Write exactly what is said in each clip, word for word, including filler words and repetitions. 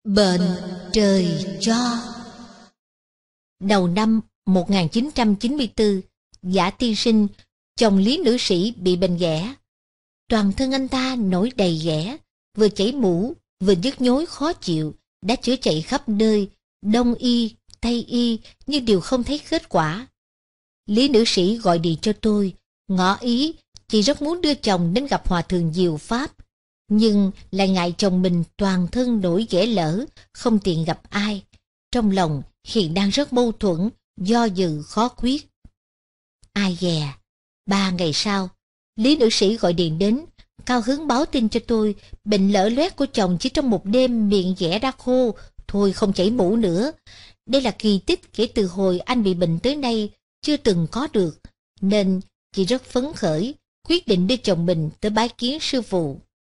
Bệnh trời cho. Đầu năm một nghìn chín trăm chín mươi tư, Giả tiên sinh, chồng Lý nữ sĩ bị bệnh ghẻ. Toàn thân anh ta nổi đầy ghẻ, vừa chảy mũ, vừa nhức nhối khó chịu, đã chữa chạy khắp nơi, đông y, tây y, nhưng đều không thấy kết quả. Lý nữ sĩ gọi điện cho tôi, ngỏ ý chị rất muốn đưa chồng đến gặp hòa thượng Diệu Pháp, nhưng lại ngại chồng mình toàn thân nổi ghẻ lở, không tiện gặp ai. Trong lòng hiện đang rất mâu thuẫn, do dự khó quyết. Ai dè, ba ngày sau, Lý nữ sĩ gọi điện đến, cao hứng báo tin cho tôi, bệnh lở loét của chồng chỉ trong một đêm miệng ghẻ đã khô, thôi không chảy mũ nữa. Đây là kỳ tích kể từ hồi anh bị bệnh tới nay chưa từng có được, nên chị rất phấn khởi, quyết định đưa chồng mình tới bái kiến sư phụ.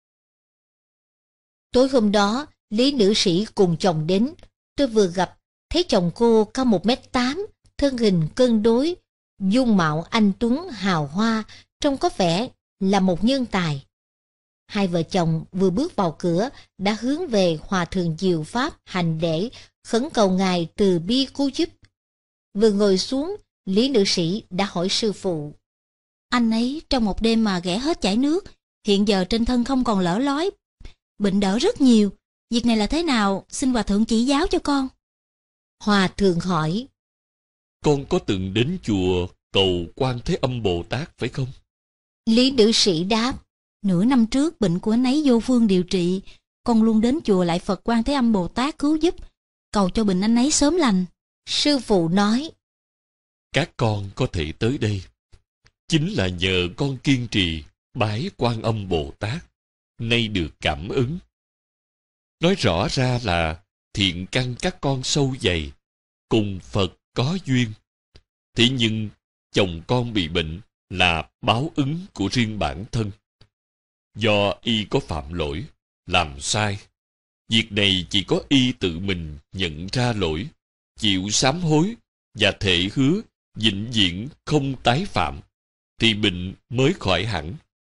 Tối hôm đó, Lý nữ sĩ cùng chồng đến. Tôi vừa gặp, thấy chồng cô cao một mét tám, thân hình cân đối, dung mạo anh tuấn hào hoa, trông có vẻ là một nhân tài. Hai vợ chồng vừa bước vào cửa đã hướng về hòa thượng Diệu Pháp hành lễ, khẩn cầu ngài từ bi cứu giúp. Vừa ngồi xuống, Lý nữ sĩ đã hỏi sư phụ: Anh ấy trong một đêm mà ghẻ hết chảy nước, hiện giờ trên thân không còn lở lói, bệnh đỡ rất nhiều. Việc này là thế nào, xin hòa thượng chỉ giáo cho con. Hòa thượng hỏi: Con có từng đến chùa cầu Quan Thế Âm Bồ Tát phải không? Lý nữ sĩ đáp: Nửa năm trước bệnh của anh ấy vô phương điều trị, con luôn đến chùa lại Phật Quan Thế Âm Bồ Tát cứu giúp, cầu cho bệnh anh ấy sớm lành. Sư phụ nói: Các con có thể tới đây chính là nhờ con kiên trì bái Quan Âm Bồ Tát, nay được cảm ứng. Nói rõ ra là thiện căn các con sâu dày, cùng Phật có duyên. Thế nhưng chồng con bị bệnh là báo ứng của riêng bản thân. Do y có phạm lỗi, làm sai. Việc này chỉ có y tự mình nhận ra lỗi, chịu sám hối và thệ hứa vĩnh viễn không tái phạm, thì bệnh mới khỏi hẳn.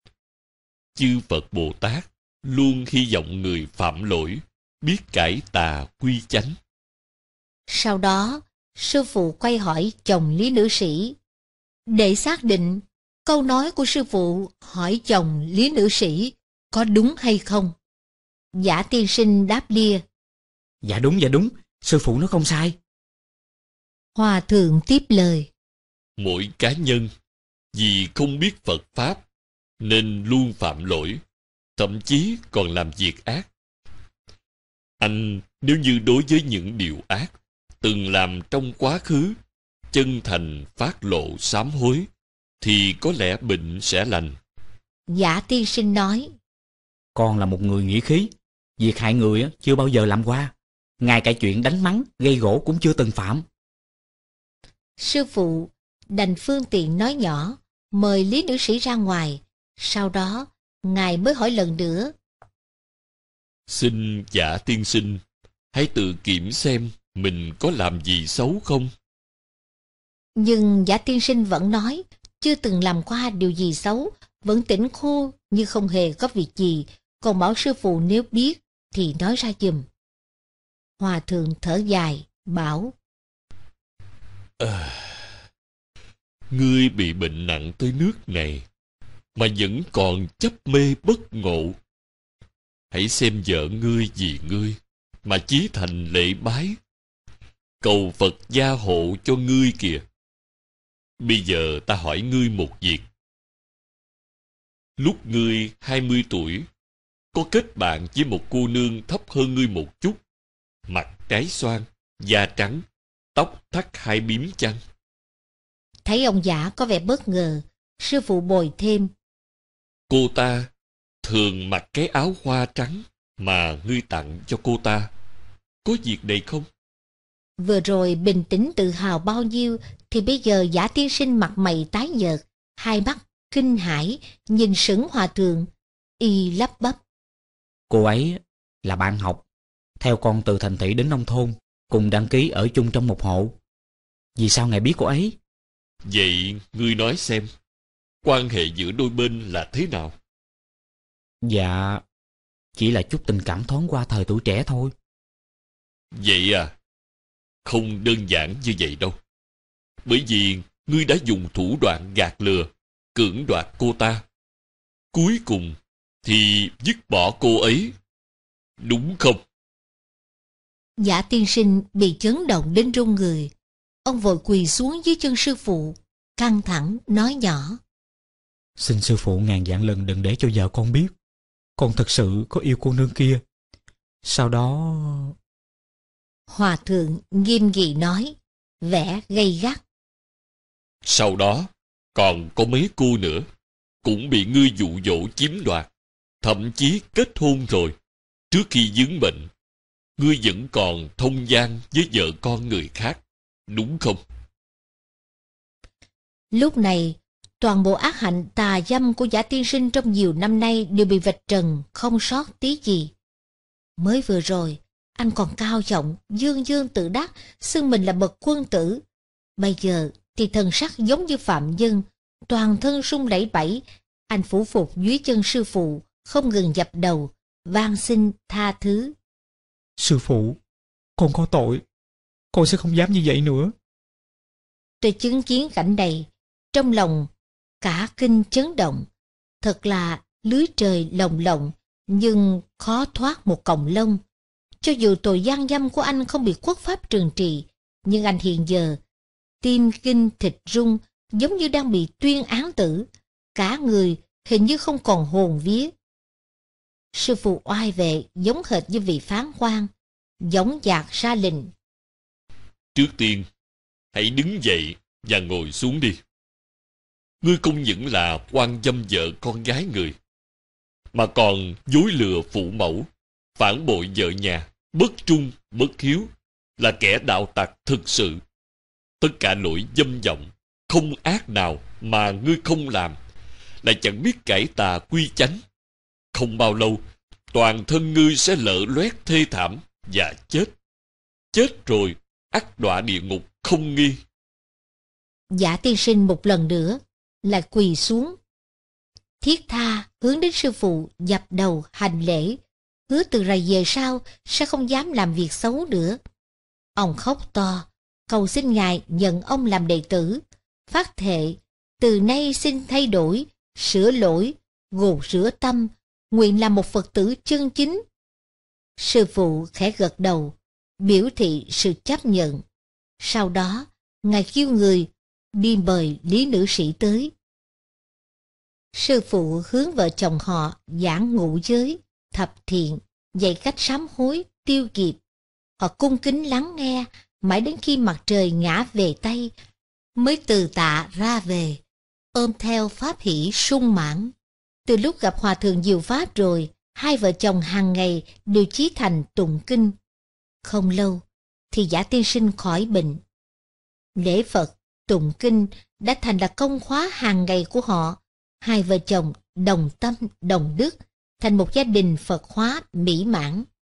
Chư Phật Bồ Tát luôn hy vọng người phạm lỗi biết cải tà quy chánh. Sau đó, sư phụ quay hỏi chồng Lý nữ sĩ. Để xác định, câu nói của sư phụ hỏi chồng Lý nữ sĩ có đúng hay không? Giả tiên sinh đáp lia: Dạ đúng, dạ đúng, sư phụ nó không sai. Hòa thượng tiếp lời: Mỗi cá nhân vì không biết Phật Pháp nên luôn phạm lỗi, thậm chí còn làm việc ác. Anh nếu như đối với những điều ác từng làm trong quá khứ chân thành phát lộ sám hối, thì có lẽ bệnh sẽ lành. Giả tiên sinh nói: Con là một người nghĩa khí, việc hại người chưa bao giờ làm qua, ngay cả chuyện đánh mắng gây gổ cũng chưa từng phạm. Sư phụ đành phương tiện nói nhỏ, mời Lý nữ sĩ ra ngoài. Sau đó ngài mới hỏi lần nữa: Xin Giả tiên sinh hãy tự kiểm xem mình có làm gì xấu không? Nhưng Giả tiên sinh vẫn nói chưa từng làm qua điều gì xấu, vẫn tỉnh khô như không hề có việc gì, còn bảo sư phụ nếu biết thì nói ra giùm. Hòa thượng thở dài bảo: À, ngươi bị bệnh nặng tới nước này mà vẫn còn chấp mê bất ngộ. Hãy xem vợ ngươi vì ngươi mà chí thành lễ bái, cầu Phật gia hộ cho ngươi kìa. Bây giờ ta hỏi ngươi một việc. Lúc ngươi hai mươi tuổi, có kết bạn với một cô nương thấp hơn ngươi một chút, mặt trái xoan, da trắng, tóc thắt hai bím chăng? Thấy ông Giả có vẻ bất ngờ, sư phụ bồi thêm: Cô ta thường mặc cái áo hoa trắng mà ngươi tặng cho cô ta. Có việc này không? Vừa rồi bình tĩnh tự hào bao nhiêu, thì bây giờ Giả tiên sinh mặt mày tái nhợt, hai mắt kinh hãi nhìn sững hòa thượng, y lắp bắp: Cô ấy là bạn học, theo con từ thành thị đến nông thôn, cùng đăng ký ở chung trong một hộ. Vì sao ngài biết cô ấy? Vậy ngươi nói xem, quan hệ giữa đôi bên là thế nào? Dạ, chỉ là chút tình cảm thoáng qua thời tuổi trẻ thôi. Vậy à? Không đơn giản như vậy đâu. Bởi vì ngươi đã dùng thủ đoạn gạt lừa, cưỡng đoạt cô ta. Cuối cùng thì dứt bỏ cô ấy. Đúng không? Giả tiên sinh bị chấn động đến run người. Ông vội quỳ xuống dưới chân sư phụ, căng thẳng nói nhỏ. Xin sư phụ ngàn vạn lần đừng để cho vợ con biết. Con thật sự có yêu cô nương kia. Sau đó... Hòa thượng nghiêm nghị nói, vẻ gay gắt. Sau đó còn có mấy cô nữa cũng bị ngươi dụ dỗ chiếm đoạt, thậm chí kết hôn rồi. Trước khi vướng bệnh, ngươi vẫn còn thông gian với vợ con người khác, đúng không? Lúc này, toàn bộ ác hạnh tà dâm của giả tiên sinh trong nhiều năm nay đều bị vạch trần, không sót tí gì. Mới vừa rồi, anh còn cao giọng, dương dương tự đắc, xưng mình là bậc quân tử. Bây giờ thì thần sắc giống như phạm nhân, toàn thân run lẩy bẩy. Anh phủ phục dưới chân sư phụ, không ngừng dập đầu, van xin tha thứ. Sư phụ, con có tội, con sẽ không dám như vậy nữa. Tôi chứng kiến cảnh này, trong lòng cả kinh chấn động. Thật là lưới trời lồng lộng, nhưng khó thoát một cọng lông. Cho dù tội gian dâm của anh không bị quốc pháp trừng trị, nhưng anh hiện giờ tim kinh thịt rung, giống như đang bị tuyên án tử. Cả người hình như không còn hồn vía. Sư phụ oai vệ giống hệt như vị phán quan, dõng dạc ra lệnh. Trước tiên, hãy đứng dậy và ngồi xuống đi. Ngươi không những là quan dâm vợ con gái người, mà còn dối lừa phụ mẫu, phản bội vợ nhà, bất trung, bất hiếu, là kẻ đạo tặc thực sự. Tất cả lỗi dâm vọng, không ác nào mà ngươi không làm, lại chẳng biết cải tà quy chánh. Không bao lâu, toàn thân ngươi sẽ lở loét thê thảm và chết. Chết rồi, ắt đọa địa ngục không nghi. Giả tiên sinh một lần nữa lại quỳ xuống, thiết tha hướng đến sư phụ dập đầu hành lễ, hứa từ rày về sau sẽ không dám làm việc xấu nữa. Ông khóc to, cầu xin ngài nhận ông làm đệ tử, phát thệ từ nay xin thay đổi, sửa lỗi, gột rửa tâm, nguyện làm một Phật tử chân chính. Sư phụ khẽ gật đầu, biểu thị sự chấp nhận. Sau đó, ngài kêu người đi mời Lý nữ sĩ tới. Sư phụ hướng vợ chồng họ giảng ngũ giới, thập thiện, dạy cách sám hối, tiêu kiệt. Họ cung kính lắng nghe, mãi đến khi mặt trời ngã về Tây, mới từ tạ ra về, ôm theo pháp hỷ sung mãn. Từ lúc gặp Hòa thượng Diệu Pháp rồi, hai vợ chồng hàng ngày đều chí thành tụng kinh. Không lâu, thì giả tiên sinh khỏi bệnh. Lễ Phật, tụng kinh đã thành là công khóa hàng ngày của họ. Hai vợ chồng đồng tâm, đồng đức, thành một gia đình Phật hóa mỹ mãn.